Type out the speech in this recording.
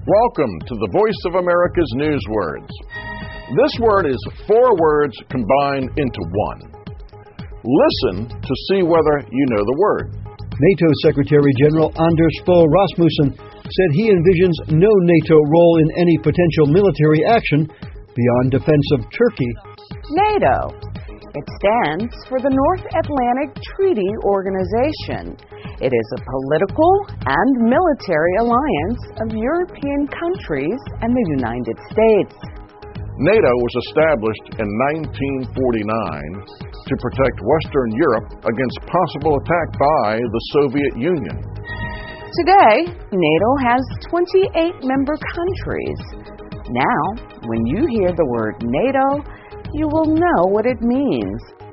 Welcome to the Voice of America's News Words. This word is 4 words combined into one. Listen to see whether you know the word. NATO Secretary General Anders Fogh Rasmussen said he envisions no NATO role in any potential military action beyond defense of Turkey. NATO. It stands for the North Atlantic Treaty Organization. It is a political and military alliance of European countries and the United States. NATO was established in 1949 to protect Western Europe against possible attack by the Soviet Union. Today, NATO has 28 member countries. Now, when you hear the word NATO, you will know what it means.